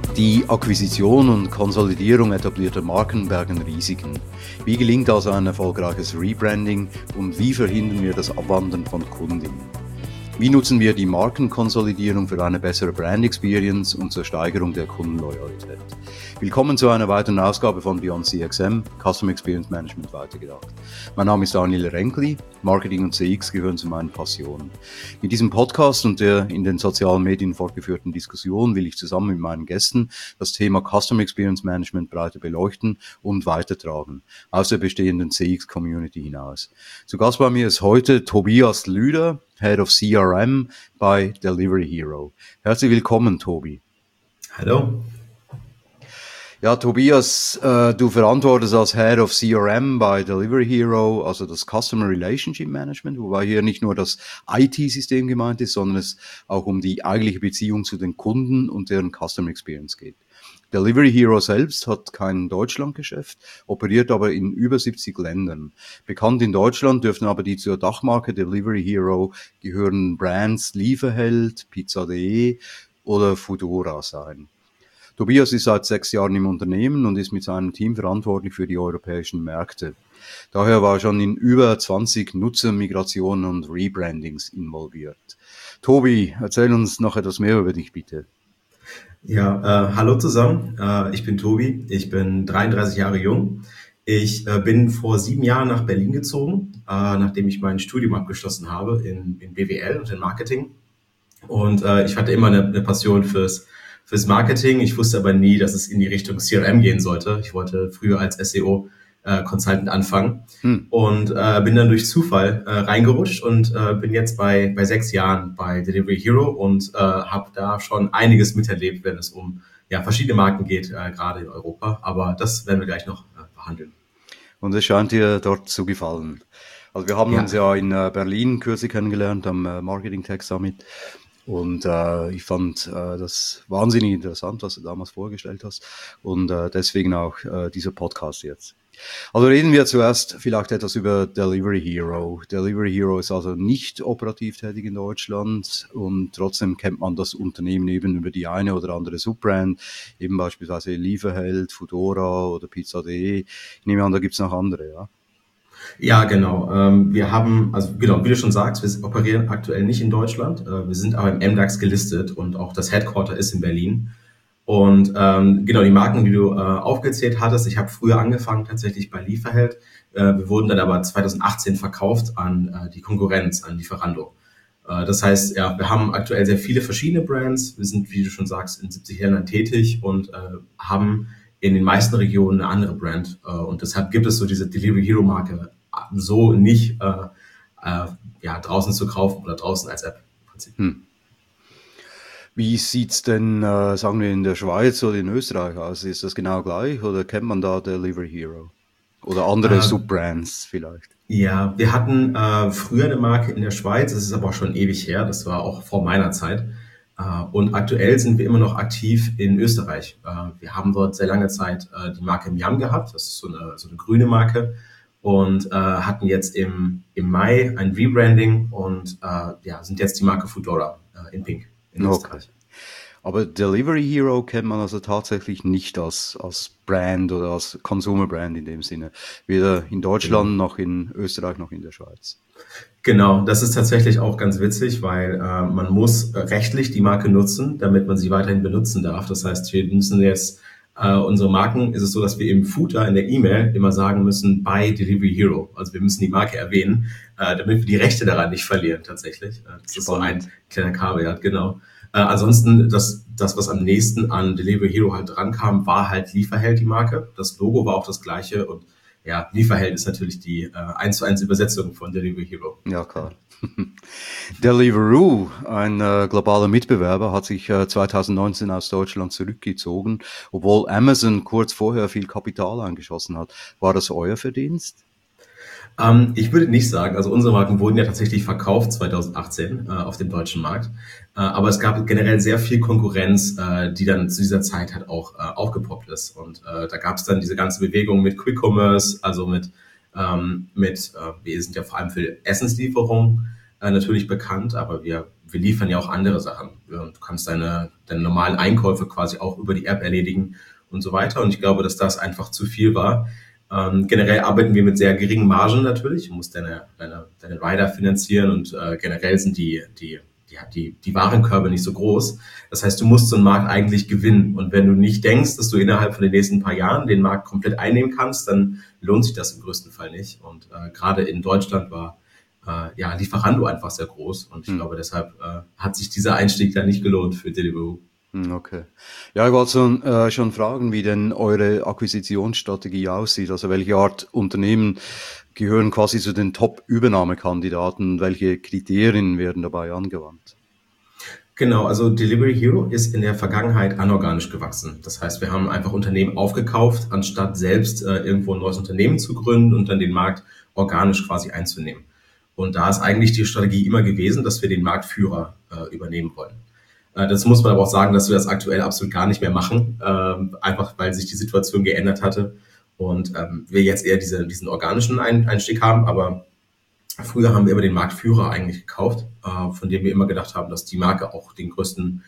Die Akquisition und Konsolidierung etablierter Marken bergen Risiken. Wie gelingt also ein erfolgreiches Rebranding und wie verhindern wir das Abwandern von Kunden? Wie nutzen wir die Markenkonsolidierung für eine bessere Brand Experience und zur Steigerung der Kundenloyalität? Willkommen zu einer weiteren Ausgabe von Beyond CXM, Customer Experience Management weitergedacht. Mein Name ist Daniel Renkli, Marketing und CX gehören zu meinen Passionen. Mit diesem Podcast und der in den sozialen Medien fortgeführten Diskussion will ich zusammen mit meinen Gästen das Thema Customer Experience Management breiter beleuchten und weitertragen, aus der bestehenden CX-Community hinaus. Zu Gast bei mir ist heute Tobias Lüder, Head of CRM bei Delivery Hero. Herzlich willkommen, Tobi. Hallo. Ja, Tobias, du verantwortest als Head of CRM bei Delivery Hero, also das Customer Relationship Management, wobei hier nicht nur das IT-System gemeint ist, sondern es auch um die eigentliche Beziehung zu den Kunden und deren Customer Experience geht. Delivery Hero selbst hat kein Deutschlandgeschäft, operiert aber in über 70 Ländern. Bekannt in Deutschland dürften aber die zur Dachmarke Delivery Hero gehörenden Brands Lieferheld, Pizza.de oder Foodora sein. Tobias ist seit 6 Jahren im Unternehmen und ist mit seinem Team verantwortlich für die europäischen Märkte. Daher war er schon in über 20 Nutzermigrationen und Rebrandings involviert. Tobi, erzähl uns noch etwas mehr über dich, bitte. Ja, hallo zusammen. Ich bin Tobi. Ich bin 33 Jahre jung. Ich bin vor 7 Jahren nach Berlin gezogen, nachdem ich mein Studium abgeschlossen habe in BWL und in Marketing. Und ich hatte immer eine Passion fürs Marketing. Ich wusste aber nie, dass es in die Richtung CRM gehen sollte. Ich wollte früher als SEO Consultant anfangen und bin dann durch Zufall reingerutscht und bin jetzt bei 6 Jahren bei Delivery Hero und habe da schon einiges miterlebt, wenn es um verschiedene Marken geht, gerade in Europa. Aber das werden wir gleich noch behandeln. Und es scheint dir dort zu gefallen. Also wir haben uns ja in Berlin kürzlich kennengelernt am Marketing Tech Summit. Und ich fand das wahnsinnig interessant, was du damals vorgestellt hast. Und deswegen auch dieser Podcast jetzt. Also reden wir zuerst vielleicht etwas über Delivery Hero. Delivery Hero ist also nicht operativ tätig in Deutschland und trotzdem kennt man das Unternehmen eben über die eine oder andere Subbrand, eben beispielsweise Lieferheld, Foodora oder Pizza.de. Ich nehme an, da gibt's noch andere, ja? Ja, genau. Wir haben, also genau, wie du schon sagst, wir operieren aktuell nicht in Deutschland. Wir sind aber im MDAX gelistet und auch das Headquarter ist in Berlin. Und genau, die Marken, die du aufgezählt hattest, ich habe früher angefangen tatsächlich bei Lieferheld. Wir wurden dann aber 2018 verkauft an die Konkurrenz, an Lieferando. Das heißt, ja, wir haben aktuell sehr viele verschiedene Brands. Wir sind, wie du schon sagst, in 70 Ländern tätig und haben in den meisten Regionen eine andere Brand. Und deshalb gibt es so diese Delivery Hero Marke so nicht draußen zu kaufen oder draußen als App im Prinzip. Wie sieht's denn, sagen wir, in der Schweiz oder in Österreich aus? Ist das genau gleich oder kennt man da Delivery Hero? Oder andere Subbrands vielleicht? Ja, wir hatten früher eine Marke in der Schweiz, das ist aber auch schon ewig her, das war auch vor meiner Zeit. Und aktuell sind wir immer noch aktiv in Österreich. Wir haben dort sehr lange Zeit die Marke Miam gehabt, das ist so eine grüne Marke. Und hatten jetzt im Mai ein Rebranding und sind jetzt die Marke Foodora in Pink in Österreich. Okay. Aber Delivery Hero kennt man also tatsächlich nicht als Brand oder als Consumer Brand in dem Sinne. Weder in Deutschland noch in Österreich noch in der Schweiz. Genau, das ist tatsächlich auch ganz witzig, weil man muss rechtlich die Marke nutzen, damit man sie weiterhin benutzen darf. Das heißt, wir müssen jetzt unsere Marken, ist es so, dass wir im Footer in der E-Mail immer sagen müssen, by Delivery Hero. Also wir müssen die Marke erwähnen, damit wir die Rechte daran nicht verlieren tatsächlich. Das ist so ein kleiner Kaviar, genau. Ansonsten, das, was am nächsten an Delivery Hero halt drankam, war halt Lieferheld die Marke. Das Logo war auch das gleiche und ja, Lieferheld ist natürlich die 1:1 Übersetzung von Delivery Hero. Ja, klar. Deliveroo, ein globaler Mitbewerber, hat sich 2019 aus Deutschland zurückgezogen, obwohl Amazon kurz vorher viel Kapital eingeschossen hat. War das euer Verdienst? Ich würde nicht sagen, also unsere Marken wurden ja tatsächlich verkauft 2018 auf dem deutschen Markt, aber es gab generell sehr viel Konkurrenz, die dann zu dieser Zeit halt auch aufgepoppt ist und da gab es dann diese ganze Bewegung mit Quick Commerce, also wir sind ja vor allem für Essenslieferung natürlich bekannt, aber wir wir liefern ja auch andere Sachen. Du kannst deine normalen Einkäufe quasi auch über die App erledigen und so weiter. Und ich glaube, dass das einfach zu viel war. Generell arbeiten wir mit sehr geringen Margen natürlich. Du musst deine Rider finanzieren und generell sind die Warenkörbe nicht so groß. Das heißt, du musst so einen Markt eigentlich gewinnen. Und wenn du nicht denkst, dass du innerhalb von den nächsten paar Jahren den Markt komplett einnehmen kannst, dann lohnt sich das im größten Fall nicht. Und gerade in Deutschland war Lieferando einfach sehr groß. Und ich glaube, deshalb hat sich dieser Einstieg da nicht gelohnt für Deliveroo. Okay. Ja, ich wollte schon fragen, wie denn eure Akquisitionsstrategie aussieht. Also welche Art Unternehmen gehören quasi zu den Top-Übernahmekandidaten? Welche Kriterien werden dabei angewandt? Genau, also Delivery Hero ist in der Vergangenheit anorganisch gewachsen. Das heißt, wir haben einfach Unternehmen aufgekauft, anstatt selbst irgendwo ein neues Unternehmen zu gründen und dann den Markt organisch quasi einzunehmen. Und da ist eigentlich die Strategie immer gewesen, dass wir den Marktführer übernehmen wollen. Das muss man aber auch sagen, dass wir das aktuell absolut gar nicht mehr machen, einfach weil sich die Situation geändert hatte und wir jetzt eher diesen organischen Einstieg haben. Aber früher haben wir immer den Marktführer eigentlich gekauft, von dem wir immer gedacht haben, dass die Marke auch den größten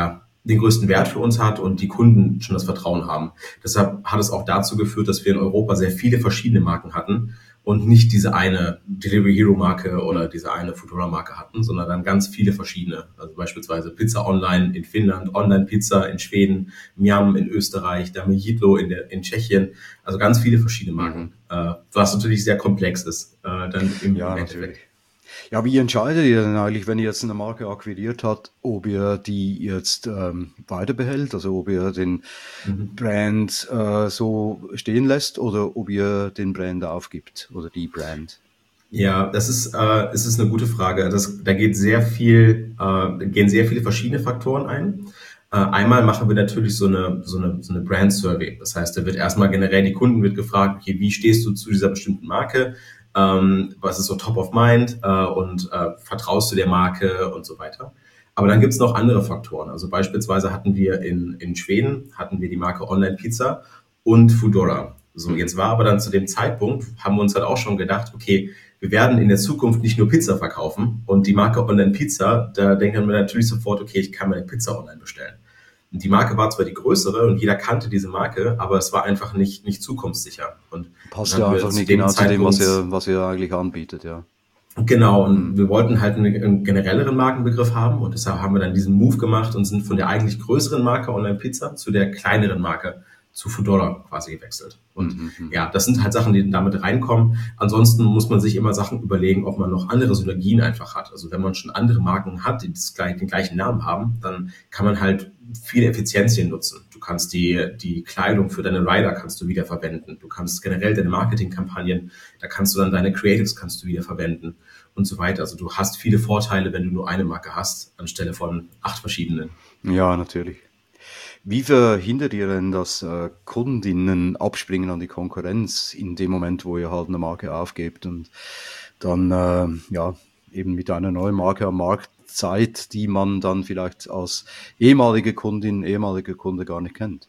Wert für uns hat und die Kunden schon das Vertrauen haben. Deshalb hat es auch dazu geführt, dass wir in Europa sehr viele verschiedene Marken hatten und nicht diese eine Delivery Hero Marke oder diese eine Foodora Marke hatten, sondern dann ganz viele verschiedene. Also beispielsweise Pizza Online in Finnland, Online Pizza in Schweden, Miam in Österreich, Dame Jidlo in Tschechien. Also ganz viele verschiedene Marken, was natürlich sehr komplex ist, dann im Endeffekt. Natürlich. Ja, wie entscheidet ihr denn eigentlich, wenn ihr jetzt eine Marke akquiriert habt, ob ihr die jetzt weiter behält, also ob ihr den Brand so stehen lässt oder ob ihr den Brand aufgibt oder die Brand? Ja, es ist eine gute Frage. Da gehen sehr viele verschiedene Faktoren ein. Einmal machen wir natürlich so eine Brand Survey. Das heißt, da wird erstmal generell die Kunden wird gefragt, okay, wie stehst du zu dieser bestimmten Marke? Was ist so top of mind und vertraust du der Marke und so weiter. Aber dann gibt's noch andere Faktoren. Also beispielsweise hatten wir in Schweden die Marke Online Pizza und Foodora. So, jetzt war aber dann zu dem Zeitpunkt, haben wir uns halt auch schon gedacht, okay, wir werden in der Zukunft nicht nur Pizza verkaufen und die Marke Online Pizza, da denken wir natürlich sofort, okay, ich kann meine Pizza online bestellen. Und die Marke war zwar die größere und jeder kannte diese Marke, aber es war einfach nicht zukunftssicher. Und passt ja einfach nicht genau zu dem, was ihr eigentlich anbietet, ja. Genau, und wir wollten halt einen generelleren Markenbegriff haben und deshalb haben wir dann diesen Move gemacht und sind von der eigentlich größeren Marke Online Pizza zu der kleineren Marke zu Foodora quasi gewechselt. Und ja, das sind halt Sachen, die damit reinkommen. Ansonsten muss man sich immer Sachen überlegen, ob man noch andere Synergien einfach hat. Also wenn man schon andere Marken hat, die den gleichen Namen haben, dann kann man halt viele Effizienzien nutzen. Du kannst die Kleidung für deine Rider kannst du wiederverwenden. Du kannst generell deine Marketingkampagnen, da kannst du dann deine Creatives kannst du wiederverwenden und so weiter. Also du hast viele Vorteile, wenn du nur eine Marke hast, anstelle von 8 verschiedenen. Ja, natürlich. Wie verhindert ihr denn, dass Kundinnen abspringen an die Konkurrenz in dem Moment, wo ihr halt eine Marke aufgebt und dann eben mit einer neuen Marke am Markt seid, die man dann vielleicht als ehemaliger Kunde gar nicht kennt?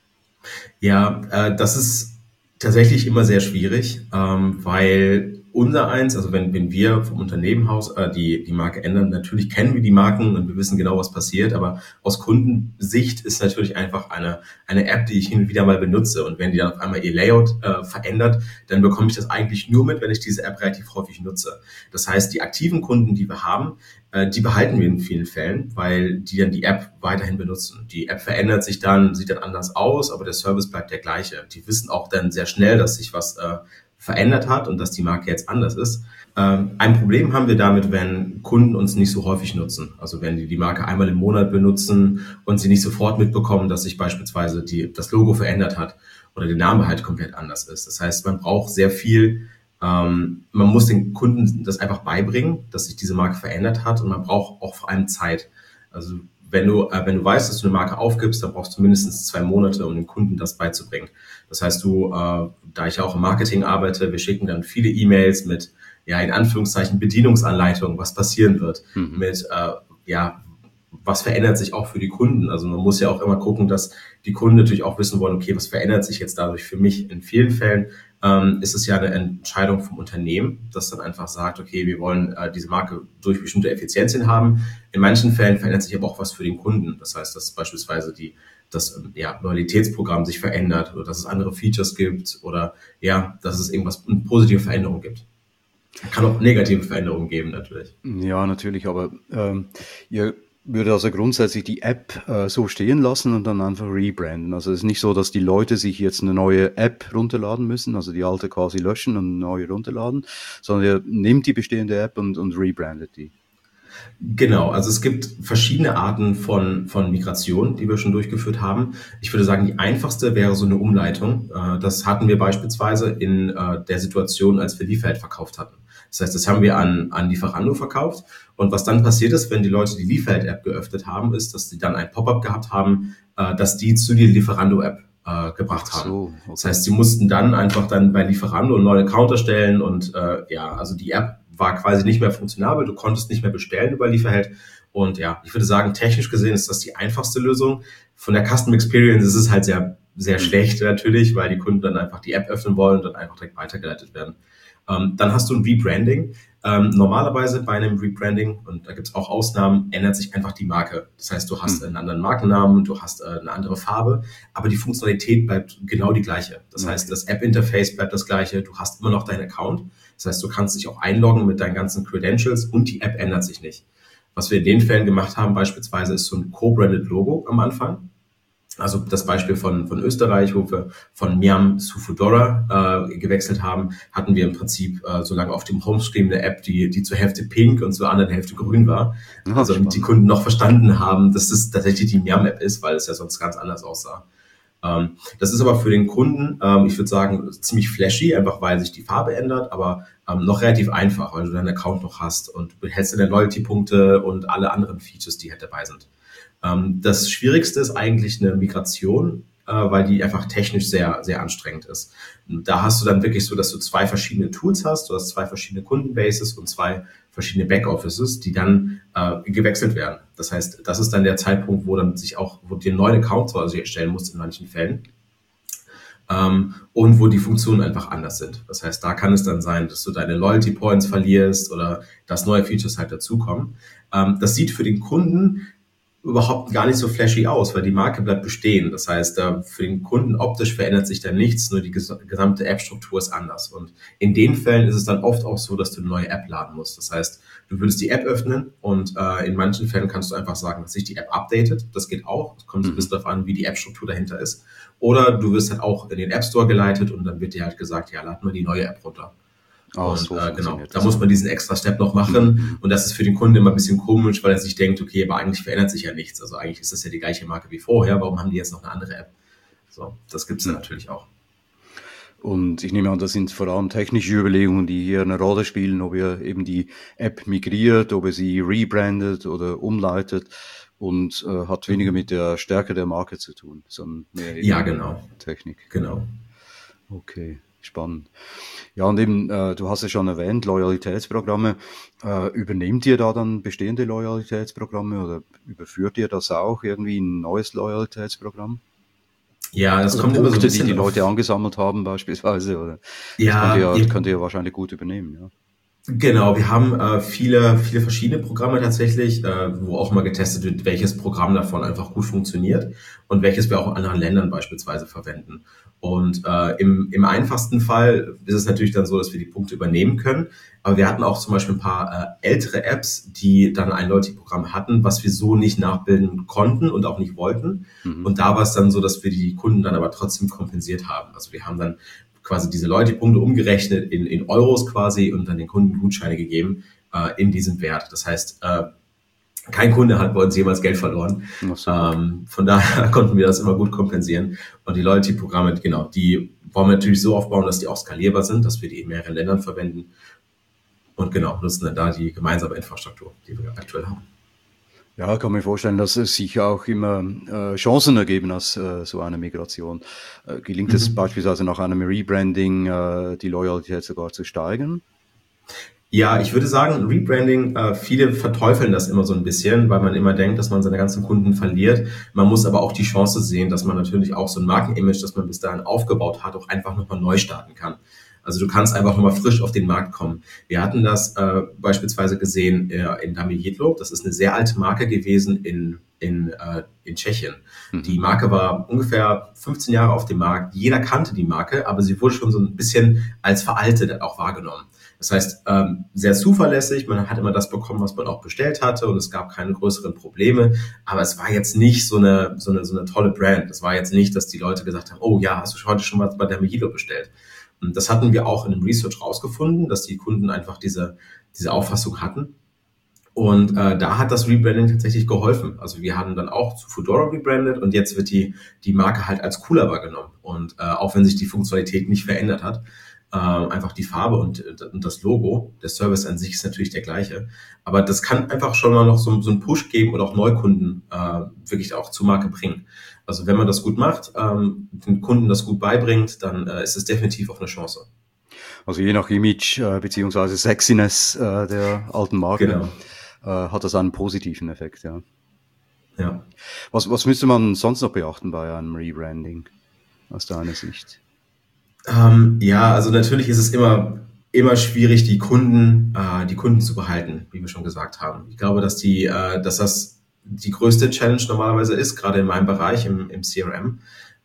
Ja, das ist tatsächlich immer sehr schwierig, weil also wenn wir vom Unternehmenhaus die Marke ändern, natürlich kennen wir die Marken und wir wissen genau, was passiert, aber aus Kundensicht ist natürlich einfach eine App, die ich hin und wieder mal benutze und wenn die dann auf einmal ihr Layout verändert, dann bekomme ich das eigentlich nur mit, wenn ich diese App relativ häufig nutze. Das heißt, die aktiven Kunden, die wir haben, die behalten wir in vielen Fällen, weil die dann die App weiterhin benutzen. Die App verändert sich dann, sieht dann anders aus, aber der Service bleibt der gleiche. Die wissen auch dann sehr schnell, dass sich was verändert hat und dass die Marke jetzt anders ist. Ein Problem haben wir damit, wenn Kunden uns nicht so häufig nutzen. Also wenn die Marke einmal im Monat benutzen und sie nicht sofort mitbekommen, dass sich beispielsweise das Logo verändert hat oder der Name halt komplett anders ist. Das heißt, man braucht sehr viel. Man muss den Kunden das einfach beibringen, dass sich diese Marke verändert hat und man braucht auch vor allem Zeit. Also wenn du weißt, dass du eine Marke aufgibst, dann brauchst du mindestens 2 Monate, um dem Kunden das beizubringen. Das heißt, da ich auch im Marketing arbeite, wir schicken dann viele E-Mails mit, ja, in Anführungszeichen Bedienungsanleitungen, was passieren wird, mit, was verändert sich auch für die Kunden. Also man muss ja auch immer gucken, dass die Kunden natürlich auch wissen wollen, okay, was verändert sich jetzt dadurch für mich in vielen Fällen, ist es ja eine Entscheidung vom Unternehmen, das dann einfach sagt, okay, wir wollen diese Marke durch bestimmte Effizienzien haben. In manchen Fällen verändert sich aber auch was für den Kunden. Das heißt, dass beispielsweise das Loyalitätsprogramm sich verändert oder dass es andere Features gibt oder dass es eine positive Veränderung gibt. Kann auch negative Veränderungen geben, natürlich. Ja, natürlich, aber ihr würde also grundsätzlich die App so stehen lassen und dann einfach rebranden. Also es ist nicht so, dass die Leute sich jetzt eine neue App runterladen müssen, also die alte quasi löschen und eine neue runterladen, sondern ihr nehmt die bestehende App und rebrandet die. Genau, also es gibt verschiedene Arten von Migration, die wir schon durchgeführt haben. Ich würde sagen, die einfachste wäre so eine Umleitung. Das hatten wir beispielsweise in der Situation, als wir Lieferheld verkauft hatten. Das heißt, das haben wir an Lieferando verkauft. Und was dann passiert ist, wenn die Leute die Lieferheld-App geöffnet haben, ist, dass sie dann ein Pop-up gehabt haben, dass die zu der Lieferando-App gebracht haben. So, okay. Das heißt, sie mussten dann einfach bei Lieferando einen neuen Account erstellen und also die App war quasi nicht mehr funktionabel, du konntest nicht mehr bestellen über Lieferheld. Und ich würde sagen, technisch gesehen ist das die einfachste Lösung. Von der Custom Experience ist es halt sehr, sehr schlecht natürlich, weil die Kunden dann einfach die App öffnen wollen und dann einfach direkt weitergeleitet werden. Dann hast du ein Rebranding. Normalerweise bei einem Rebranding, und da gibt es auch Ausnahmen, ändert sich einfach die Marke. Das heißt, du hast einen anderen Markennamen, du hast eine andere Farbe, aber die Funktionalität bleibt genau die gleiche. Das heißt, das App-Interface bleibt das gleiche, du hast immer noch deinen Account. Das heißt, du kannst dich auch einloggen mit deinen ganzen Credentials und die App ändert sich nicht. Was wir in den Fällen gemacht haben beispielsweise, ist so ein co-branded Logo am Anfang. Also das Beispiel von Österreich, wo wir von Miam zu Foodora gewechselt haben, hatten wir im Prinzip so lange auf dem Homescreen eine App, die zur Hälfte pink und zur anderen Hälfte grün war. Also damit die Kunden noch verstanden haben, dass das tatsächlich die Miam-App ist, weil es ja sonst ganz anders aussah. Das ist aber für den Kunden, ich würde sagen, ziemlich flashy, einfach weil sich die Farbe ändert, aber noch relativ einfach, weil du deinen Account noch hast und du behältst deine Loyalty-Punkte und alle anderen Features, die halt dabei sind. Das Schwierigste ist eigentlich eine Migration, weil die einfach technisch sehr, sehr anstrengend ist. Da hast du dann wirklich so, dass du 2 verschiedene Tools hast, du hast 2 verschiedene Kundenbases und 2 verschiedene Backoffices, die dann gewechselt werden. Das heißt, das ist dann der Zeitpunkt, wo dir einen neuen Account quasi erstellen musst in manchen Fällen. Und wo die Funktionen einfach anders sind. Das heißt, da kann es dann sein, dass du deine Loyalty Points verlierst oder dass neue Features halt dazukommen. Das sieht für den Kunden überhaupt gar nicht so flashy aus, weil die Marke bleibt bestehen. Das heißt, für den Kunden optisch verändert sich da nichts, nur die gesamte App-Struktur ist anders. Und in den Fällen ist es dann oft auch so, dass du eine neue App laden musst. Das heißt, du würdest die App öffnen und in manchen Fällen kannst du einfach sagen, dass sich die App updatet. Das geht auch. Es kommt so ein bisschen darauf an, wie die App-Struktur dahinter ist. Oder du wirst halt auch in den App Store geleitet und dann wird dir halt gesagt, lad mal die neue App runter. Und so genau, da muss man diesen extra Step noch machen. Und das ist für den Kunden immer ein bisschen komisch, weil er sich denkt, okay, aber eigentlich verändert sich ja nichts. Also eigentlich ist das ja die gleiche Marke wie vorher. Warum haben die jetzt noch eine andere App? So, das gibt's ja natürlich auch. Und ich nehme an, das sind vor allem technische Überlegungen, die hier eine Rolle spielen, ob ihr eben die App migriert, ob ihr sie rebrandet oder umleitet und hat weniger mit der Stärke der Marke zu tun, sondern mehr eben genau. Technik. Genau. Okay. Spannend. Ja, und eben, du hast es schon erwähnt, Loyalitätsprogramme. Übernehmt ihr da dann bestehende Loyalitätsprogramme oder überführt ihr das auch irgendwie in ein neues Loyalitätsprogramm? Ja, das also kommt Punkte, immer so ein bisschen die Leute angesammelt haben beispielsweise, oder? Ja, das könnt ihr wahrscheinlich gut übernehmen, ja. Genau, wir haben viele verschiedene Programme tatsächlich, wo auch mal getestet wird, welches Programm davon einfach gut funktioniert und welches wir auch in anderen Ländern beispielsweise verwenden. Und im einfachsten Fall ist es natürlich dann so, dass wir die Punkte übernehmen können. Aber wir hatten auch zum Beispiel ein paar ältere Apps, die dann ein Loyalty-Programm hatten, was wir so nicht nachbilden konnten und auch nicht wollten. Und da war es dann so, dass wir die Kunden dann aber trotzdem kompensiert haben. Also wir haben dann quasi diese Loyalty-Punkte umgerechnet in Euros quasi und dann den Kunden Gutscheine gegeben in diesem Wert. Das heißt, kein Kunde hat bei uns jemals Geld verloren. Von daher konnten wir das immer gut kompensieren. Und die Loyalty-Programme, genau, die wollen wir natürlich so aufbauen, dass die auch skalierbar sind, dass wir die in mehreren Ländern verwenden. Und genau, nutzen dann da die gemeinsame Infrastruktur, die wir aktuell haben. Ja, kann mir vorstellen, dass es sich auch immer Chancen ergeben aus so einer Migration. Gelingt es beispielsweise nach einem Rebranding, die Loyalität sogar zu steigern? Ja, ich würde sagen, Rebranding, viele verteufeln das immer so ein bisschen, weil man immer denkt, dass man seine ganzen Kunden verliert. Man muss aber auch die Chance sehen, dass man natürlich auch so ein Markenimage, das man bis dahin aufgebaut hat, auch einfach nochmal neu starten kann. Also du kannst einfach nochmal frisch auf den Markt kommen. Wir hatten das beispielsweise gesehen in Dami Jedlo. Das ist eine sehr alte Marke gewesen in Tschechien. Die Marke war ungefähr 15 Jahre auf dem Markt. Jeder kannte die Marke, aber sie wurde schon so ein bisschen als veraltet auch wahrgenommen. Das heißt, sehr zuverlässig, man hat immer das bekommen, was man auch bestellt hatte und es gab keine größeren Probleme, aber es war jetzt nicht so eine tolle Brand. Es war jetzt nicht, dass die Leute gesagt haben, oh ja, hast du heute schon was bei der Mejito bestellt? Und das hatten wir auch in einem Research rausgefunden, dass die Kunden einfach diese Auffassung hatten. Und da hat das Rebranding tatsächlich geholfen. Also wir haben dann auch zu Foodora rebrandet und jetzt wird die Marke halt als cooler wahrgenommen. Und auch wenn sich die Funktionalität nicht verändert hat, einfach die Farbe und das Logo, der Service an sich ist natürlich der gleiche. Aber das kann einfach schon mal noch so einen Push geben und auch Neukunden wirklich auch zur Marke bringen. Also wenn man das gut macht, den Kunden das gut beibringt, dann ist es definitiv auch eine Chance. Also je nach Image beziehungsweise Sexiness der alten Marke Genau. hat das einen positiven Effekt, ja. Ja. Was müsste man sonst noch beachten bei einem Rebranding aus deiner Sicht? Ja, also natürlich ist es immer schwierig, die Kunden zu behalten, wie wir schon gesagt haben. Ich glaube, dass dass das die größte Challenge normalerweise ist, gerade in meinem Bereich im CRM,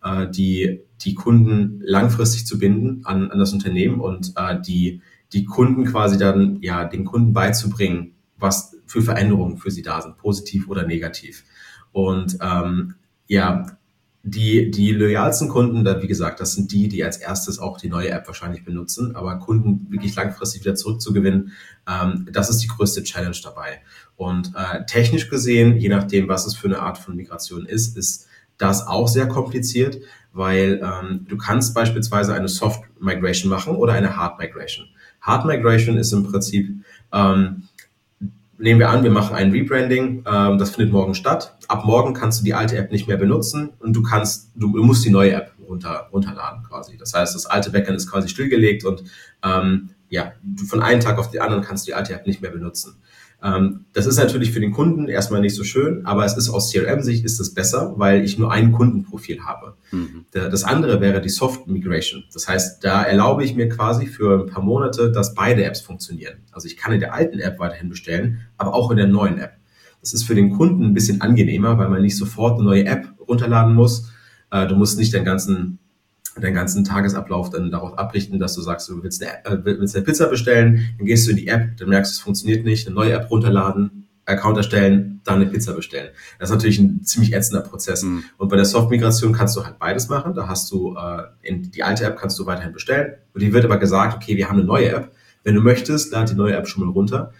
die Kunden langfristig zu binden an das Unternehmen und die Kunden quasi dann, ja, den Kunden beizubringen, was für Veränderungen für sie da sind, positiv oder negativ. Und ja, die loyalsten Kunden, da wie gesagt, das sind die als erstes auch die neue App wahrscheinlich benutzen, aber Kunden wirklich langfristig wieder zurückzugewinnen, das ist die größte Challenge dabei. Und technisch gesehen, je nachdem, was es für eine Art von Migration ist das auch sehr kompliziert, weil du kannst beispielsweise eine Soft Migration machen oder eine Hard Migration. Hard Migration ist im Prinzip nehmen wir an, wir machen ein Rebranding, das findet morgen statt. Ab morgen kannst du die alte App nicht mehr benutzen und du musst die neue App runterladen quasi. Das heißt, das alte Backend ist quasi stillgelegt und ja, von einem Tag auf den anderen kannst du die alte App nicht mehr benutzen. Das ist natürlich für den Kunden erstmal nicht so schön, aber es ist aus CRM-Sicht ist es besser, weil ich nur ein Kundenprofil habe. Das andere wäre die Soft Migration. Das heißt, da erlaube ich mir quasi für ein paar Monate, dass beide Apps funktionieren. Also ich kann in der alten App weiterhin bestellen, aber auch in der neuen App. Das ist für den Kunden ein bisschen angenehmer, weil man nicht sofort eine neue App runterladen muss. Du musst nicht deinen ganzen Tagesablauf dann darauf abrichten, dass du sagst, du willst eine Pizza bestellen, dann gehst du in die App, dann merkst du, es funktioniert nicht, eine neue App runterladen, Account erstellen, dann eine Pizza bestellen. Das ist natürlich ein ziemlich ätzender Prozess. Und bei der Soft-Migration kannst du halt beides machen. Da hast du in die alte App kannst du weiterhin bestellen. Und die wird aber gesagt, okay, wir haben eine neue App. Wenn du möchtest, lad die neue App schon mal runter.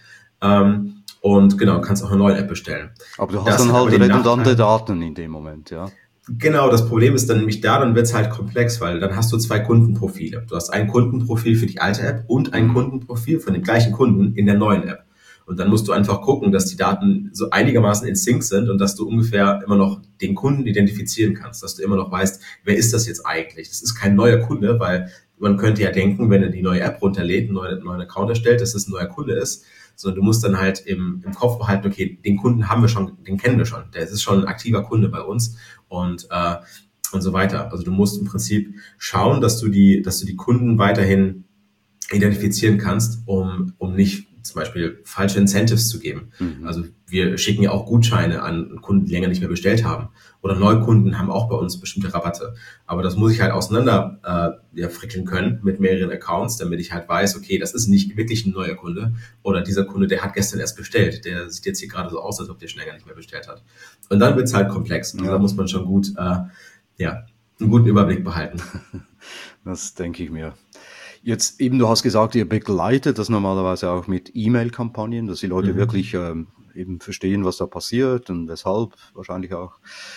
Und genau, kannst auch eine neue App bestellen. Aber du hast dann halt redundante Daten in dem Moment, ja. Genau, das Problem ist dann nämlich dann wird's halt komplex, weil dann hast du zwei Kundenprofile. Du hast ein Kundenprofil für die alte App und ein Kundenprofil von dem gleichen Kunden in der neuen App. Und dann musst du einfach gucken, dass die Daten so einigermaßen in Sync sind und dass du ungefähr immer noch den Kunden identifizieren kannst, dass du immer noch weißt, wer ist das jetzt eigentlich? Das ist kein neuer Kunde, weil man könnte ja denken, wenn er die neue App runterlädt, einen neuen Account erstellt, dass es ein neuer Kunde ist. Sondern du musst dann halt im Kopf behalten, okay, den Kunden den kennen wir schon. Der ist schon ein aktiver Kunde bei uns und so weiter. Also du musst im Prinzip schauen, dass du die Kunden weiterhin identifizieren kannst, um nicht zum Beispiel falsche Incentives zu geben. Also wir schicken ja auch Gutscheine an Kunden, die länger nicht mehr bestellt haben. Oder Neukunden haben auch bei uns bestimmte Rabatte. Aber das muss ich halt auseinander frickeln können mit mehreren Accounts, damit ich halt weiß, okay, das ist nicht wirklich ein neuer Kunde. Oder dieser Kunde, der hat gestern erst bestellt. Der sieht jetzt hier gerade so aus, als ob der schon länger nicht mehr bestellt hat. Und dann wird's halt komplex. Also da muss man schon gut einen guten Überblick behalten. Das denke ich mir. Jetzt eben, du hast gesagt, ihr begleitet das normalerweise auch mit E-Mail-Kampagnen, dass die Leute wirklich eben verstehen, was da passiert und weshalb wahrscheinlich auch.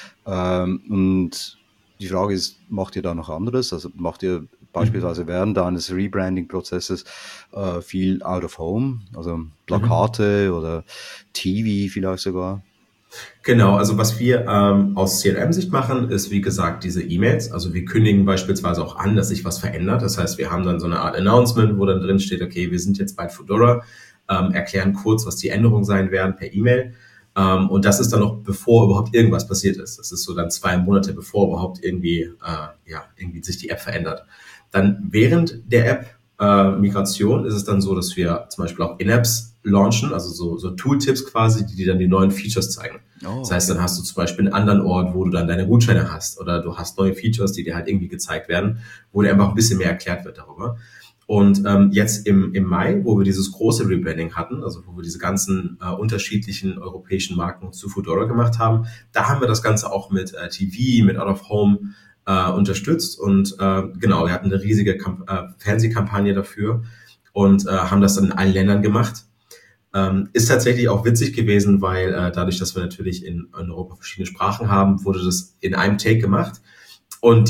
Und die Frage ist, macht ihr da noch anderes? Also macht ihr beispielsweise während eines Rebranding-Prozesses viel out of home, also Plakate oder TV vielleicht sogar? Genau, also was wir aus CRM-Sicht machen, ist wie gesagt diese E-Mails. Also wir kündigen beispielsweise auch an, dass sich was verändert. Das heißt, wir haben dann so eine Art Announcement, wo dann drin steht, okay, wir sind jetzt bei Fedora, erklären kurz, was die Änderungen sein werden per E-Mail. Und das ist dann noch bevor überhaupt irgendwas passiert ist. Das ist so dann 2 Monate, bevor überhaupt irgendwie sich die App verändert. Dann während der App-Migration ist es dann so, dass wir zum Beispiel auch In-Apps launchen, also so Tooltips quasi, die dir dann die neuen Features zeigen. Oh, Das heißt, okay. dann hast du zum Beispiel einen anderen Ort, wo du dann deine Gutscheine hast oder du hast neue Features, die dir halt irgendwie gezeigt werden, wo dir einfach ein bisschen mehr erklärt wird darüber. Und jetzt im Mai, wo wir dieses große Rebranding hatten, also wo wir diese ganzen unterschiedlichen europäischen Marken zu Foodora gemacht haben, da haben wir das Ganze auch mit TV, mit Out of Home unterstützt und genau, wir hatten eine riesige Fernsehkampagne dafür und haben das dann in allen Ländern gemacht. Ist tatsächlich auch witzig gewesen, weil dadurch, dass wir natürlich in Europa verschiedene Sprachen haben, wurde das in einem Take gemacht. Und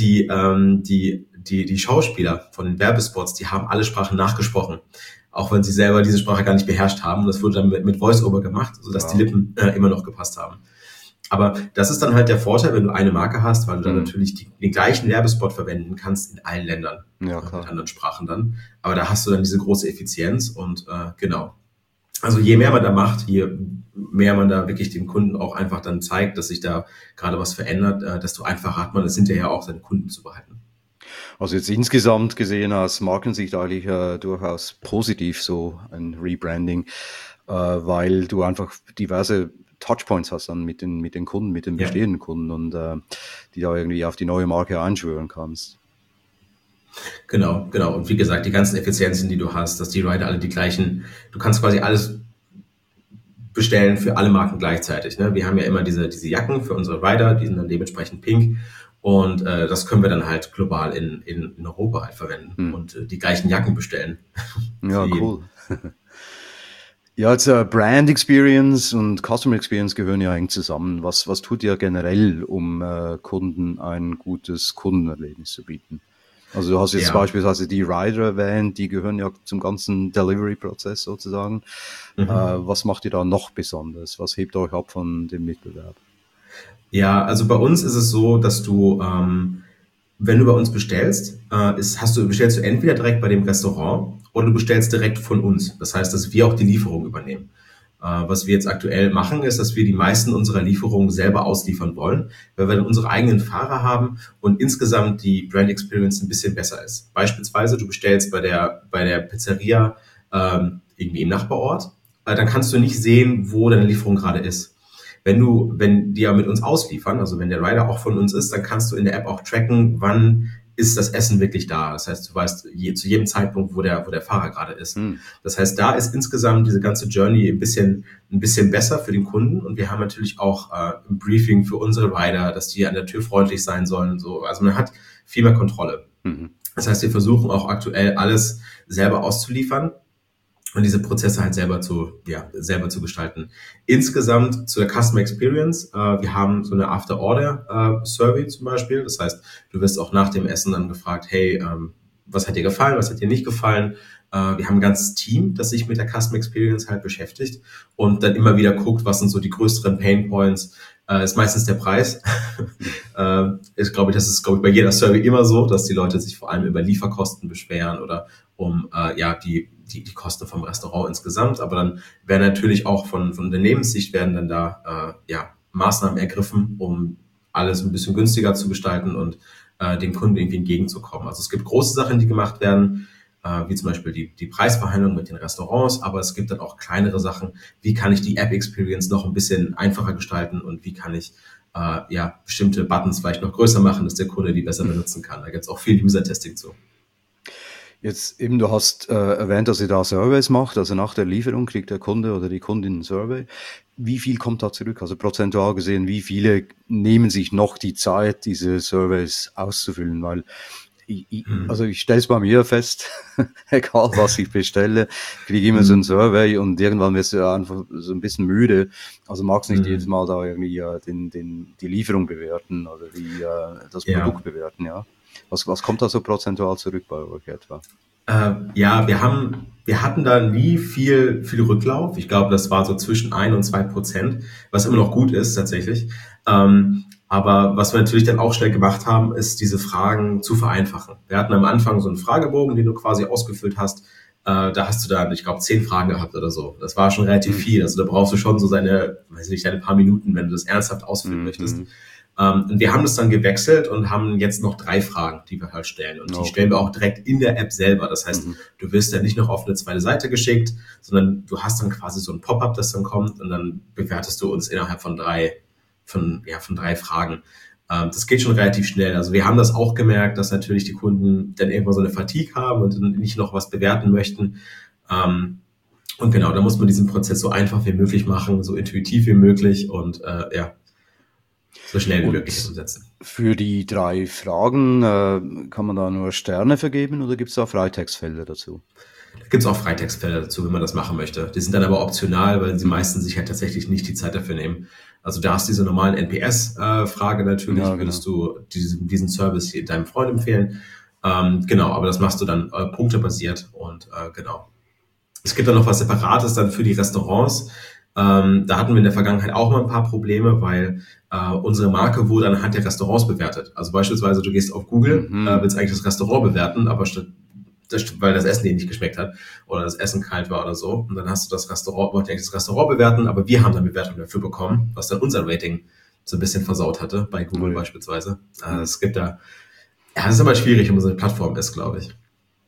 die Schauspieler von den Werbespots, die haben alle Sprachen nachgesprochen, auch wenn sie selber diese Sprache gar nicht beherrscht haben. Das wurde dann mit Voice-Over gemacht, sodass die Lippen immer noch gepasst haben. Aber das ist dann halt der Vorteil, wenn du eine Marke hast, weil du dann natürlich den gleichen Werbespot verwenden kannst in allen Ländern, Ja, mit klar. anderen Sprachen dann. Aber da hast du dann diese große Effizienz und genau. Also je mehr man da macht, je mehr man da wirklich dem Kunden auch einfach dann zeigt, dass sich da gerade was verändert, desto einfacher hat man es hinterher auch, seine Kunden zu behalten. Also jetzt insgesamt gesehen aus Markensicht eigentlich durchaus positiv so ein Rebranding, weil du einfach diverse Touchpoints hast dann mit den Kunden, mit den Ja, bestehenden Kunden und die da irgendwie auf die neue Marke einschwören kannst. genau. Und wie gesagt, die ganzen Effizienzen, die du hast, dass die Rider alle die gleichen, du kannst quasi alles bestellen für alle Marken gleichzeitig. Ne? Wir haben ja immer diese Jacken für unsere Rider, die sind dann dementsprechend pink. Und das können wir dann halt global in Europa halt verwenden und die gleichen Jacken bestellen. Für Ja, jeden. cool. Ja, jetzt Brand Experience und Customer Experience gehören ja eng zusammen. Was tut ihr generell, um Kunden ein gutes Kundenerlebnis zu bieten? Also du hast jetzt Ja. beispielsweise die Rider erwähnt, die gehören ja zum ganzen Delivery-Prozess sozusagen. Mhm. Was macht ihr da noch besonders? Was hebt euch ab von dem Mitbewerb? Ja, also bei uns ist es so, dass du, wenn du bei uns bestellst, bestellst du entweder direkt bei dem Restaurant oder du bestellst direkt von uns. Das heißt, dass wir auch die Lieferung übernehmen. Was wir jetzt aktuell machen, ist, dass wir die meisten unserer Lieferungen selber ausliefern wollen, weil wir dann unsere eigenen Fahrer haben und insgesamt die Brand Experience ein bisschen besser ist. Beispielsweise, du bestellst bei der Pizzeria irgendwie im Nachbarort, dann kannst du nicht sehen, wo deine Lieferung gerade ist. Wenn die ja mit uns ausliefern, also wenn der Rider auch von uns ist, dann kannst du in der App auch tracken, wann ist das Essen wirklich da. Das heißt, du weißt zu jedem Zeitpunkt, wo der Fahrer gerade ist. Das heißt, da ist insgesamt diese ganze Journey ein bisschen besser für den Kunden. Und wir haben natürlich auch ein Briefing für unsere Rider, dass die an der Tür freundlich sein sollen. So. Also man hat viel mehr Kontrolle. Mhm. Das heißt, wir versuchen auch aktuell alles selber auszuliefern und diese Prozesse halt selber zu gestalten. Insgesamt zu der Customer Experience, wir haben so eine After-Order-Survey zum Beispiel. Das heißt, du wirst auch nach dem Essen dann gefragt, hey, was hat dir gefallen, was hat dir nicht gefallen? Wir haben ein ganzes Team, das sich mit der Customer Experience halt beschäftigt und dann immer wieder guckt, was sind so die größeren Pain Points. Ist meistens der Preis. Das ist, glaube ich, bei jeder Survey immer so, dass die Leute sich vor allem über Lieferkosten beschweren oder um die Kosten vom Restaurant insgesamt. Aber dann werden natürlich auch von Unternehmenssicht werden dann da Maßnahmen ergriffen, um alles ein bisschen günstiger zu gestalten und dem Kunden irgendwie entgegenzukommen. Also es gibt große Sachen, die gemacht werden, wie zum Beispiel die Preisverhandlung mit den Restaurants, aber es gibt dann auch kleinere Sachen. Wie kann ich die App-Experience noch ein bisschen einfacher gestalten und wie kann ich bestimmte Buttons vielleicht noch größer machen, dass der Kunde die besser benutzen kann. Da gibt es auch viel User-Testing zu. Jetzt eben, du hast erwähnt, dass ihr da Surveys macht, also nach der Lieferung kriegt der Kunde oder die Kundin ein Survey. Wie viel kommt da zurück? Also prozentual gesehen, wie viele nehmen sich noch die Zeit, diese Surveys auszufüllen? Weil ich stelle es bei mir fest, egal was ich bestelle, kriege ich immer so ein Survey und irgendwann wirst du einfach so ein bisschen müde. Also magst nicht jedes Mal da irgendwie die Lieferung bewerten oder das Ja. Produkt bewerten, ja. Was kommt da so prozentual zurück bei euch etwa? Ja, wir hatten da nie viel Rücklauf. Ich glaube, das war so zwischen 1 und 2%, was immer noch gut ist tatsächlich. Aber was wir natürlich dann auch schnell gemacht haben, ist diese Fragen zu vereinfachen. Wir hatten am Anfang so einen Fragebogen, den du quasi ausgefüllt hast. Da hast du dann, ich glaube, 10 Fragen gehabt oder so. Das war schon relativ viel. Also da brauchst du schon so weiß nicht, deine paar Minuten, wenn du das ernsthaft ausfüllen möchtest. Und wir haben das dann gewechselt und haben jetzt noch 3 Fragen, die wir halt stellen. Und die stellen wir auch direkt in der App selber. Das heißt, du wirst ja nicht noch auf eine zweite Seite geschickt, sondern du hast dann quasi so ein Pop-up, das dann kommt, und dann bewertest du uns innerhalb von 3 Fragen. Das geht schon relativ schnell. Also wir haben das auch gemerkt, dass natürlich die Kunden dann irgendwann so eine Fatigue haben und dann nicht noch was bewerten möchten. Und genau, da muss man diesen Prozess so einfach wie möglich machen, so intuitiv wie möglich und so schnell wie möglich umsetzen. Für die 3 Fragen kann man da nur Sterne vergeben oder gibt es da Freitextfelder dazu? Da gibt es auch Freitextfelder dazu, wenn man das machen möchte. Die sind dann aber optional, weil die meisten sich halt tatsächlich nicht die Zeit dafür nehmen. Also da hast du diese normalen NPS-Frage natürlich, ja, genau. Würdest du diesen Service hier deinem Freund empfehlen. Genau, aber das machst du dann punktebasiert und genau. Es gibt dann noch was Separates dann für die Restaurants. Da hatten wir in der Vergangenheit auch mal ein paar Probleme, weil unsere Marke wurde anhand der Restaurants bewertet. Also beispielsweise, du gehst auf Google, willst eigentlich das Restaurant bewerten, aber weil das Essen dir nicht geschmeckt hat oder das Essen kalt war oder so. Und dann hast du wollte eigentlich das Restaurant bewerten, aber wir haben dann Bewertung dafür bekommen, was dann unser Rating so ein bisschen versaut hatte, bei Google beispielsweise. Es gibt das ist aber schwierig, wenn unsere Plattform ist, glaube ich.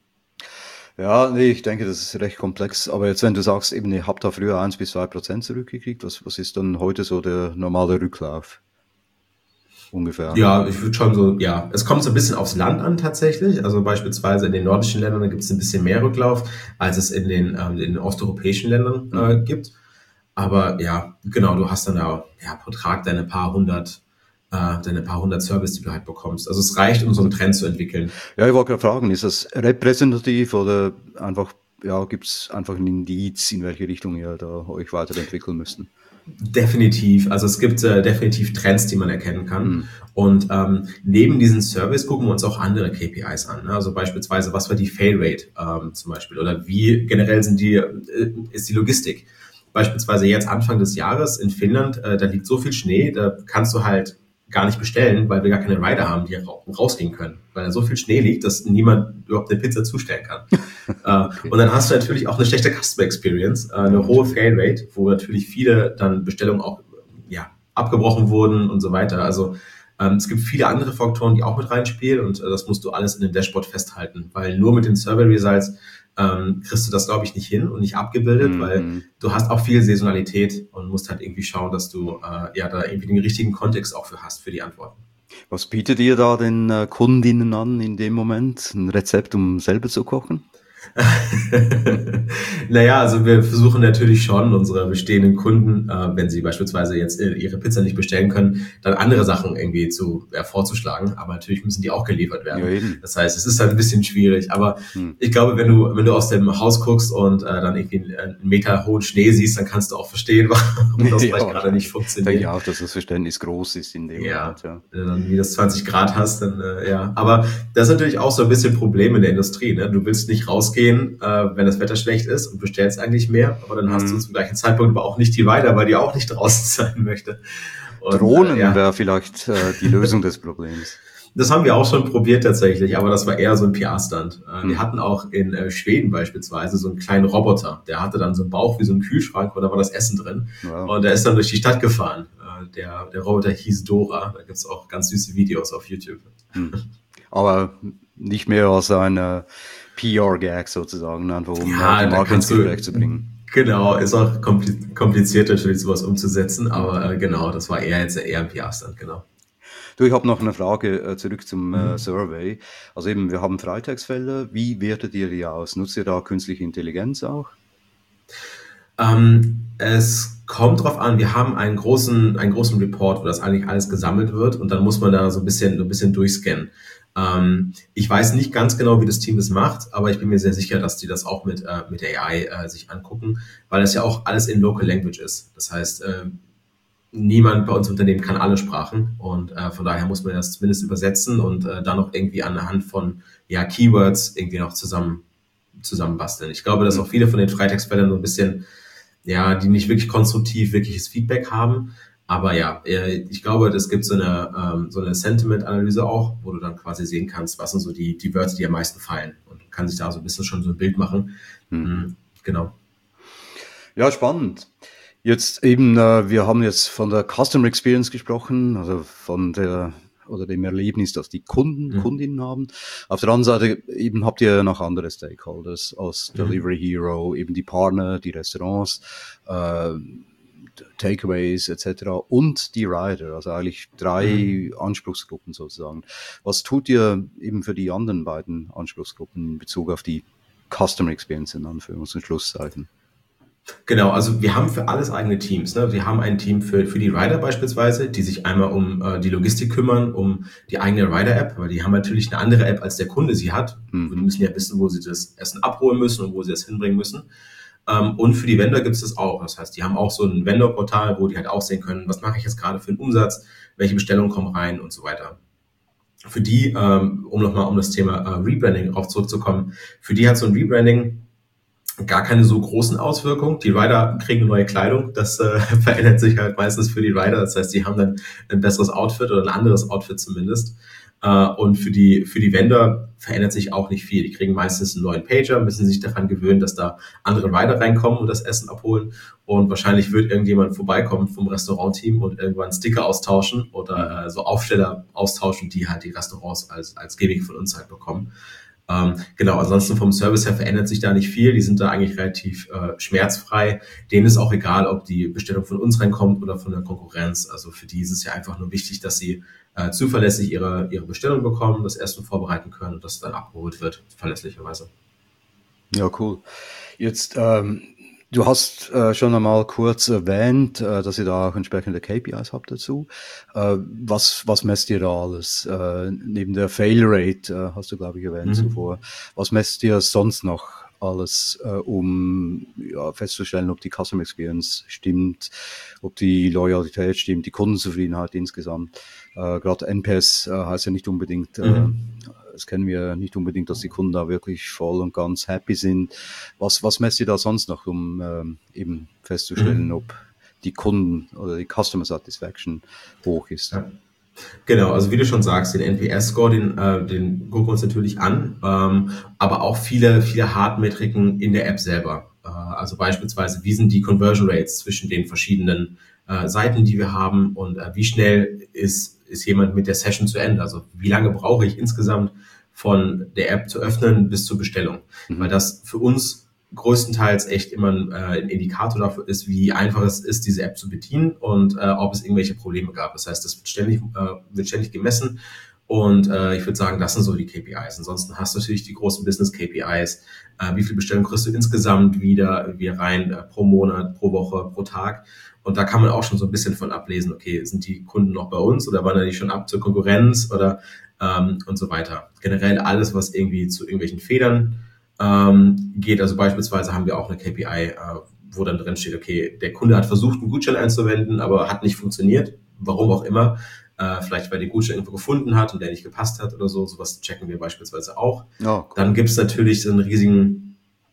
Ja, nee, ich denke, das ist recht komplex. Aber jetzt, wenn du sagst, eben, ihr habt da früher 1-2% zurückgekriegt, was ist dann heute so der normale Rücklauf? Ungefähr. Ja, ich würde schon so, ja, es kommt so ein bisschen aufs Land an tatsächlich. Also beispielsweise in den nordischen Ländern gibt es ein bisschen mehr Rücklauf, als es in den osteuropäischen Ländern gibt. Aber ja, genau, du hast dann da pro Tag deine paar hundert Service, die du halt bekommst. Also es reicht, um so einen Trend zu entwickeln. Ja, ich wollte gerade fragen, ist das repräsentativ oder einfach, gibt es einfach ein Indiz, in welche Richtung ihr da euch weiterentwickeln müssten? Definitiv. Also es gibt definitiv Trends, die man erkennen kann. Und neben diesen Service gucken wir uns auch andere KPIs an. Ne? Also beispielsweise, was war die Fail Rate zum Beispiel? Oder wie generell ist die Logistik? Beispielsweise jetzt Anfang des Jahres in Finnland, da liegt so viel Schnee, da kannst du halt gar nicht bestellen, weil wir gar keine Rider haben, die rausgehen können. Weil da so viel Schnee liegt, dass niemand überhaupt eine Pizza zustellen kann. Und dann hast du natürlich auch eine schlechte Customer Experience, eine hohe Fail Rate, wo natürlich viele dann Bestellungen auch abgebrochen wurden und so weiter. Also es gibt viele andere Faktoren, die auch mit reinspielen und das musst du alles in dem Dashboard festhalten, weil nur mit den Survey Results kriegst du das, glaube ich, nicht hin und nicht abgebildet, weil du hast auch viel Saisonalität und musst halt irgendwie schauen, dass du da irgendwie den richtigen Kontext auch für hast, für die Antworten. Was bietet ihr da den Kundinnen an in dem Moment? Ein Rezept, um selber zu kochen? Naja, also wir versuchen natürlich schon unsere bestehenden Kunden, wenn sie beispielsweise jetzt ihre Pizza nicht bestellen können, dann andere Sachen irgendwie vorzuschlagen. Aber natürlich müssen die auch geliefert werden. Ja, das heißt, es ist halt ein bisschen schwierig. Aber ich glaube, wenn du aus dem Haus guckst und dann irgendwie einen Meter hohen Schnee siehst, dann kannst du auch verstehen, warum das vielleicht gerade nicht funktioniert. Ich denke auch, dass das Verständnis groß ist in dem Moment. Ja, wenn du dann minus 20 Grad hast, dann Aber das ist natürlich auch so ein bisschen Problem in der Industrie. Ne? Du willst nicht rausgehen, wenn das Wetter schlecht ist und bestellst eigentlich mehr, aber dann hast du zum gleichen Zeitpunkt aber auch nicht die Rider, weil die auch nicht draußen sein möchte. Und, Drohnen wäre vielleicht die Lösung des Problems. Das haben wir auch schon probiert tatsächlich, aber das war eher so ein PR-Stunt. Wir hatten auch in Schweden beispielsweise so einen kleinen Roboter, der hatte dann so einen Bauch wie so ein Kühlschrank und da war das Essen drin. Wow. Und der ist dann durch die Stadt gefahren. Der Roboter hieß Dora, da gibt's auch ganz süße Videos auf YouTube. Aber nicht mehr als ein PR-Gag sozusagen, einfach um die Marke ins Gespräch zu bringen. Genau, ist auch kompliziert natürlich sowas umzusetzen, aber genau, das war eher ein PR-Stand, genau. Du, ich habe noch eine Frage zurück zum Survey. Also eben, wir haben Freitextfelder. Wie wertet ihr die aus? Nutzt ihr da künstliche Intelligenz auch? Es kommt drauf an, wir haben einen großen Report, wo das eigentlich alles gesammelt wird und dann muss man da so ein bisschen durchscannen. Ich weiß nicht ganz genau, wie das Team das macht, aber ich bin mir sehr sicher, dass die das auch mit AI sich angucken, weil das ja auch alles in Local Language ist. Das heißt, niemand bei uns im Unternehmen kann alle Sprachen und von daher muss man das zumindest übersetzen und dann noch irgendwie anhand von Keywords irgendwie noch zusammen zusammenbasteln. Ich glaube, dass auch viele von den Freitextfeldern so ein bisschen, ja, die nicht wirklich konstruktiv wirkliches Feedback haben. Aber ja, ich glaube, es gibt so eine Sentiment-Analyse auch, wo du dann quasi sehen kannst, was sind so die Wörter, die am meisten fallen. Und kann sich da so ein bisschen schon so ein Bild machen. Genau. Ja, spannend. Jetzt eben, wir haben jetzt von der Customer Experience gesprochen, also von der oder dem Erlebnis, das die Kundinnen haben. Auf der anderen Seite eben habt ihr noch andere Stakeholders aus Delivery Hero, eben die Partner, die Restaurants, Takeaways etc. und die Rider, also eigentlich 3 Anspruchsgruppen sozusagen. Was tut ihr eben für die anderen beiden Anspruchsgruppen in Bezug auf die Customer Experience in Anführungs- und Schlusszeichen? Genau, also wir haben für alles eigene Teams. Ne? Wir haben ein Team für die Rider beispielsweise, die sich einmal um die Logistik kümmern, um die eigene Rider-App, weil die haben natürlich eine andere App, als der Kunde sie hat. Die müssen ja wissen, wo sie das Essen abholen müssen und wo sie es hinbringen müssen. Und für die Vendor gibt es das auch. Das heißt, die haben auch so ein Vendor-Portal, wo die halt auch sehen können, was mache ich jetzt gerade für einen Umsatz, welche Bestellungen kommen rein und so weiter. Für die, um das Thema Rebranding auch zurückzukommen, für die hat so ein Rebranding gar keine so großen Auswirkungen. Die Rider kriegen eine neue Kleidung, das verändert sich halt meistens für die Rider. Das heißt, die haben dann ein besseres Outfit oder ein anderes Outfit zumindest. Und für die Vendor verändert sich auch nicht viel. Die kriegen meistens einen neuen Pager, müssen sich daran gewöhnen, dass da andere Rider reinkommen und das Essen abholen. Und wahrscheinlich wird irgendjemand vorbeikommen vom Restaurantteam und irgendwann Sticker austauschen oder so Aufsteller austauschen, die halt die Restaurants als Gimmick von uns halt bekommen. Genau, ansonsten vom Service her verändert sich da nicht viel. Die sind da eigentlich relativ schmerzfrei. Denen ist auch egal, ob die Bestellung von uns reinkommt oder von der Konkurrenz. Also für die ist es ja einfach nur wichtig, dass sie zuverlässig ihre Bestellung bekommen, das Essen vorbereiten können und das dann abgeholt wird, verlässlicherweise. Ja, cool. Jetzt, du hast schon einmal kurz erwähnt, dass ihr da auch entsprechende KPIs habt dazu. Was messt ihr da alles? Neben der Fail Rate, hast du, glaube ich, erwähnt zuvor. Was messt ihr sonst noch alles, um festzustellen, ob die Customer Experience stimmt, ob die Loyalität stimmt, die Kundenzufriedenheit insgesamt? Gerade NPS heißt ja nicht unbedingt, das kennen wir nicht unbedingt, dass die Kunden da wirklich voll und ganz happy sind. Was messt ihr da sonst noch, um eben festzustellen, ob die Kunden oder die Customer Satisfaction hoch ist? Ja. Genau, also wie du schon sagst, den NPS-Score, den gucken wir uns natürlich an, aber auch viele Hard-Metriken in der App selber. Also beispielsweise, wie sind die Conversion Rates zwischen den verschiedenen Seiten, die wir haben und wie schnell ist jemand mit der Session zu Ende? Also wie lange brauche ich insgesamt von der App zu öffnen bis zur Bestellung? Weil das für uns größtenteils echt immer ein Indikator dafür ist, wie einfach es ist, diese App zu bedienen und ob es irgendwelche Probleme gab. Das heißt, das wird ständig gemessen und ich würde sagen, das sind so die KPIs. Ansonsten hast du natürlich die großen Business-KPIs. Wie viel Bestellungen kriegst du insgesamt wieder rein pro Monat, pro Woche, pro Tag? Und da kann man auch schon so ein bisschen von ablesen, okay, sind die Kunden noch bei uns oder wandern die schon ab zur Konkurrenz oder und so weiter. Generell alles, was irgendwie zu irgendwelchen Fehlern geht. Also beispielsweise haben wir auch eine KPI, wo dann drin steht, okay, der Kunde hat versucht, einen Gutschein einzuwenden, aber hat nicht funktioniert, warum auch immer. Vielleicht, weil der Gutschein irgendwo gefunden hat und der nicht gepasst hat oder so. Sowas checken wir beispielsweise auch. Oh, cool. Dann gibt es natürlich so einen riesigen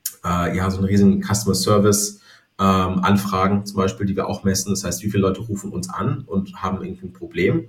Customer Service Anfragen zum Beispiel, die wir auch messen. Das heißt, wie viele Leute rufen uns an und haben irgendwie ein Problem.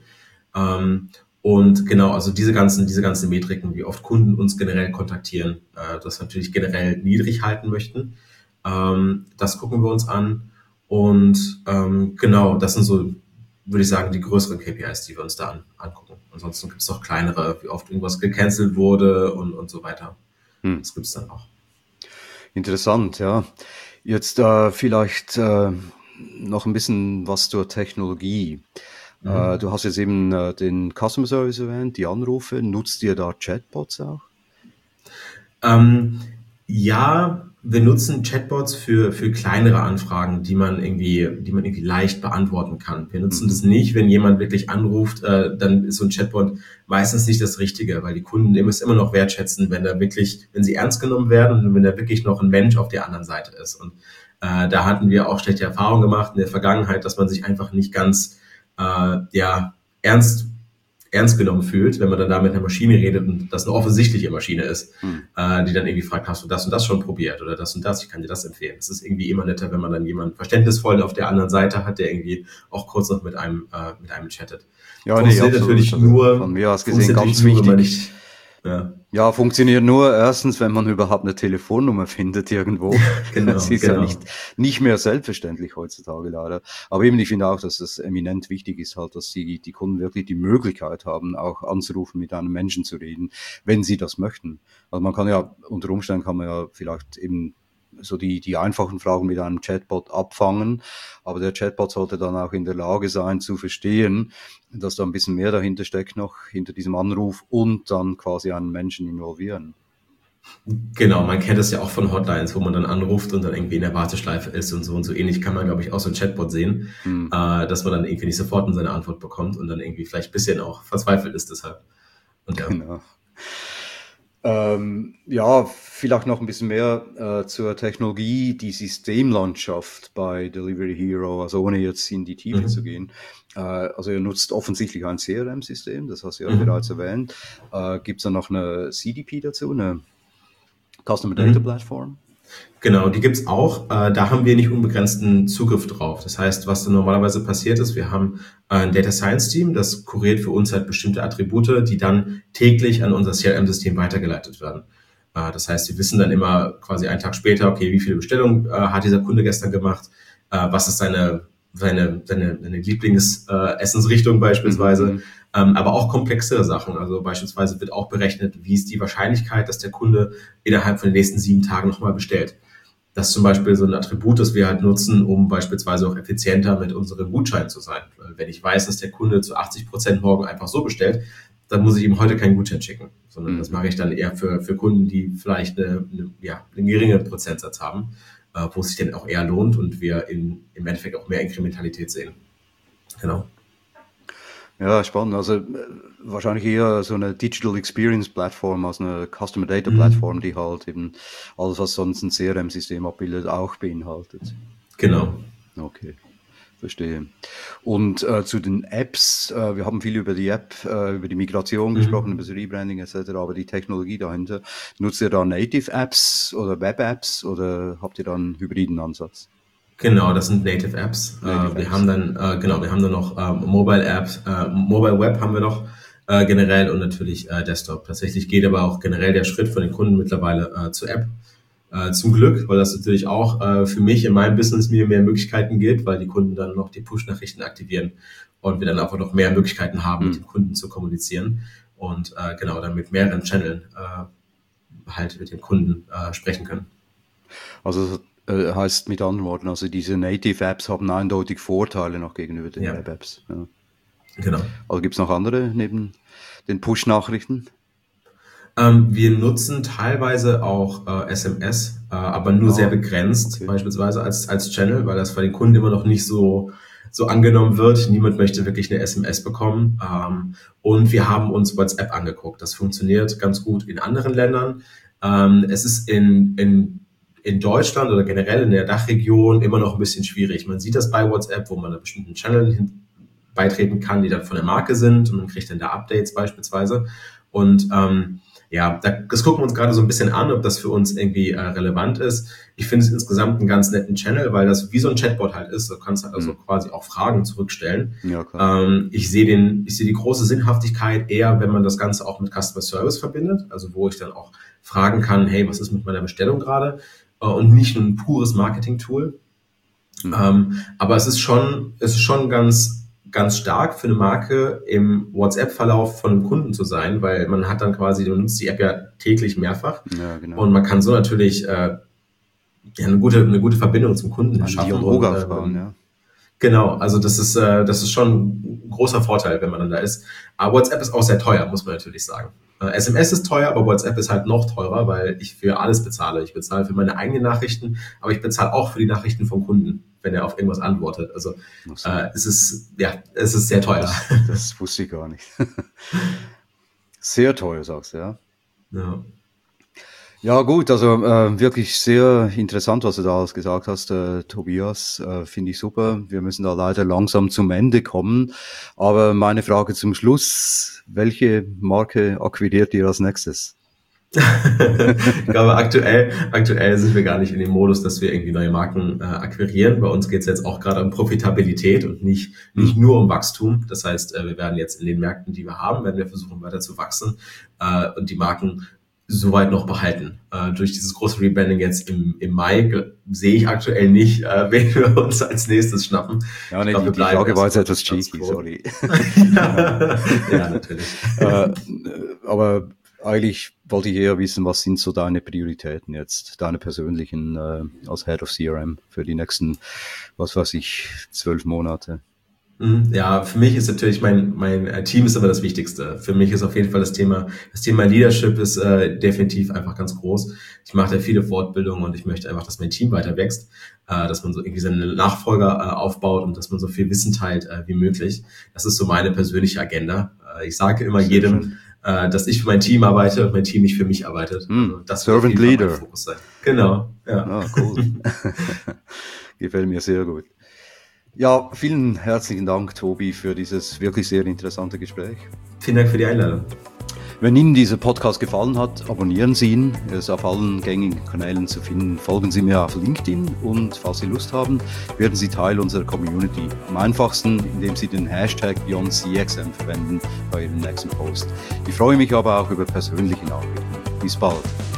Und genau, also diese ganzen Metriken, wie oft Kunden uns generell kontaktieren, das natürlich generell niedrig halten möchten. Das gucken wir uns an. Und genau, das sind so, würde ich sagen, die größeren KPIs, die wir uns da angucken. Ansonsten gibt es noch kleinere, wie oft irgendwas gecancelt wurde und so weiter. Das gibt es dann auch. Interessant, ja. Jetzt vielleicht noch ein bisschen was zur Technologie. Du hast jetzt eben den Customer Service erwähnt, die Anrufe. Nutzt ihr da Chatbots auch? Ja, wir nutzen Chatbots für kleinere Anfragen, die man irgendwie leicht beantworten kann. Wir nutzen das nicht, wenn jemand wirklich anruft, dann ist so ein Chatbot meistens nicht das Richtige, weil die Kunden es immer noch wertschätzen, wenn sie ernst genommen werden und wenn da wirklich noch ein Mensch auf der anderen Seite ist. Und da hatten wir auch schlechte Erfahrungen gemacht in der Vergangenheit, dass man sich einfach nicht ganz ernst ernst genommen fühlt, wenn man dann da mit einer Maschine redet und das eine offensichtliche Maschine ist, die dann irgendwie fragt, hast du das und das schon probiert oder das und das, ich kann dir das empfehlen. Es ist irgendwie immer netter, wenn man dann jemanden verständnisvoll auf der anderen Seite hat, der irgendwie auch kurz noch mit einem chattet. Ja, nee, Funktioniert absolut. natürlich Also nur, von mir aus gesehen funktioniert ganz natürlich nur, wenn man wichtig. nicht, ja, Ja, funktioniert nur erstens, wenn man überhaupt eine Telefonnummer findet irgendwo. Das genau, ist ja genau. nicht mehr selbstverständlich heutzutage leider. Aber eben, ich finde auch, dass es eminent wichtig ist halt, dass die Kunden wirklich die Möglichkeit haben, auch anzurufen, mit einem Menschen zu reden, wenn sie das möchten. Also man kann ja, unter Umständen kann man ja vielleicht eben so die einfachen Fragen mit einem Chatbot abfangen, aber der Chatbot sollte dann auch in der Lage sein zu verstehen, dass da ein bisschen mehr dahinter steckt noch, hinter diesem Anruf und dann quasi einen Menschen involvieren. Genau, man kennt das ja auch von Hotlines, wo man dann anruft und dann irgendwie in der Warteschleife ist und so ähnlich kann man, glaube ich, auch so ein Chatbot sehen, Hm. dass man dann irgendwie nicht sofort seine Antwort bekommt und dann irgendwie vielleicht ein bisschen auch verzweifelt ist deshalb. Und ja. Genau. Ja, vielleicht noch ein bisschen mehr zur Technologie, die Systemlandschaft bei Delivery Hero, also ohne jetzt in die Tiefe zu Mhm. gehen. Also ihr nutzt offensichtlich ein CRM-System, das hast du ja bereits Mhm. erwähnt. Gibt es da noch eine CDP dazu, eine Customer Data Mhm. Platform? Genau, die gibt's auch. Da haben wir nicht unbegrenzten Zugriff drauf. Das heißt, was dann normalerweise passiert ist, wir haben ein Data Science Team, das kuriert für uns halt bestimmte Attribute, die dann täglich an unser CRM-System weitergeleitet werden. Das heißt, wir wissen dann immer quasi einen Tag später, okay, wie viele Bestellungen hat dieser Kunde gestern gemacht, was ist seine Lieblingsessensrichtung beispielsweise, Mhm. aber auch komplexere Sachen. Also beispielsweise wird auch berechnet, wie ist die Wahrscheinlichkeit, dass der Kunde innerhalb von den nächsten 7 Tagen nochmal bestellt. Das ist zum Beispiel so ein Attribut, das wir halt nutzen, um beispielsweise auch effizienter mit unseren Gutscheinen zu sein. Weil wenn ich weiß, dass der Kunde zu 80% morgen einfach so bestellt, dann muss ich ihm heute keinen Gutschein schicken, sondern das Mhm. mache ich dann eher für Kunden, die vielleicht einen geringeren Prozentsatz haben, wo es sich dann auch eher lohnt und wir im Endeffekt auch mehr Inkrementalität sehen. Genau. Ja, spannend. Also wahrscheinlich eher so eine Digital Experience Plattform als eine Customer Data Plattform, Mhm. die halt eben alles, was sonst ein CRM-System abbildet, auch beinhaltet. Genau. Okay, verstehe. Und zu den Apps, wir haben viel über die App, über die Migration gesprochen, über das Mhm. Rebranding etc., aber die Technologie dahinter, nutzt ihr da Native Apps oder Web Apps oder habt ihr da einen hybriden Ansatz? Genau, das sind Native Apps. Native Wir Apps. haben dann, genau, wir haben dann noch Mobile Apps, Mobile Web haben wir noch generell und natürlich Desktop. Tatsächlich geht aber auch generell der Schritt von den Kunden mittlerweile zur App. Zum Glück, weil das natürlich auch für mich in meinem Business mir mehr Möglichkeiten gibt, weil die Kunden dann noch die Push-Nachrichten aktivieren und wir dann einfach noch mehr Möglichkeiten haben, mit Hm. dem Kunden zu kommunizieren und genau dann mit mehreren Channeln halt mit dem Kunden sprechen können. Also heißt mit anderen Worten, also diese Native Apps haben eindeutig Vorteile noch gegenüber den Ja, Web Apps. Ja. genau. Also gibt es noch andere neben den Push-Nachrichten? Wir nutzen teilweise auch SMS, aber nur sehr Ah, begrenzt, okay. beispielsweise als Channel, weil das bei den Kunden immer noch nicht so angenommen wird. Niemand möchte wirklich eine SMS bekommen. Und wir haben uns WhatsApp angeguckt. Das funktioniert ganz gut in anderen Ländern. Es ist in Deutschland oder generell in der Dachregion immer noch ein bisschen schwierig. Man sieht das bei WhatsApp, wo man einen bestimmten Channel beitreten kann, die dann von der Marke sind und man kriegt dann da Updates beispielsweise. Und ja, das gucken wir uns gerade so ein bisschen an, ob das für uns irgendwie relevant ist. Ich finde es insgesamt einen ganz netten Channel, weil das wie so ein Chatbot halt ist. Du kannst halt also Hm. quasi auch Fragen zurückstellen. Ja, klar. Ich sehe die große Sinnhaftigkeit eher, wenn man das Ganze auch mit Customer Service verbindet, also wo ich dann auch fragen kann, hey, was ist mit meiner Bestellung gerade? Und nicht nur ein pures Marketing-Tool. Hm. Aber es ist schon ganz stark für eine Marke im WhatsApp-Verlauf von einem Kunden zu sein, weil man hat dann quasi, man nutzt die App ja täglich mehrfach Ja, genau. und man kann so natürlich ja, eine gute Verbindung zum Kunden Einen schaffen Dialog und aufbauen, ja. genau, also das ist schon ein großer Vorteil, wenn man dann da ist. Aber WhatsApp ist auch sehr teuer, muss man natürlich sagen. SMS ist teuer, aber WhatsApp ist halt noch teurer, weil ich für alles bezahle. Ich bezahle für meine eigenen Nachrichten, aber ich bezahle auch für die Nachrichten vom Kunden, wenn er auf irgendwas antwortet. Also Ach so. es ist sehr teuer. Das wusste ich gar nicht. Sehr teuer, sagst du, ja. Ja. Ja gut, also wirklich sehr interessant, was du da alles gesagt hast, Tobias, finde ich super. Wir müssen da leider langsam zum Ende kommen. Aber meine Frage zum Schluss, welche Marke akquiriert ihr als nächstes? Ich glaube, aktuell sind wir gar nicht in dem Modus, dass wir irgendwie neue Marken akquirieren. Bei uns geht es jetzt auch gerade um Profitabilität und nicht Hm. nur um Wachstum. Das heißt, wir werden jetzt in den Märkten, die wir haben, werden wir versuchen, weiter zu wachsen und die Marken soweit noch behalten. Durch dieses große Rebranding jetzt im Mai sehe ich aktuell nicht, wen wir uns als nächstes schnappen. Ja, Ich nee, glaube, wir die bleiben Frage war jetzt erstmal beim etwas Status cheeky, quo. sorry. Ja, natürlich. äh, aber eigentlich wollte ich eher wissen, was sind so deine Prioritäten jetzt, deine persönlichen als Head of CRM für die nächsten, was weiß ich, 12 Monate? Ja, für mich ist natürlich mein Team ist immer das Wichtigste. Für mich ist auf jeden Fall das Thema Leadership ist definitiv einfach ganz groß. Ich mache da viele Fortbildungen und ich möchte einfach, dass mein Team weiter wächst, dass man so irgendwie seine Nachfolger aufbaut und dass man so viel Wissen teilt wie möglich. Das ist so meine persönliche Agenda. Ich sage immer Sehr jedem, schön. dass ich für mein Team arbeite und mein Team nicht für mich arbeitet. Also das wird auf Servant jeden Fall mein Leader. Fokus sein. Genau, ja. Ah, cool. Gefällt mir sehr gut. Ja, vielen herzlichen Dank, Tobi, für dieses wirklich sehr interessante Gespräch. Vielen Dank für die Einladung. Wenn Ihnen dieser Podcast gefallen hat, abonnieren Sie ihn. Er ist auf allen gängigen Kanälen zu finden. Folgen Sie mir auf LinkedIn und falls Sie Lust haben, werden Sie Teil unserer Community. Am einfachsten, indem Sie den Hashtag BeyondCXM verwenden bei Ihrem nächsten Post. Ich freue mich aber auch über persönliche Nachrichten. Bis bald.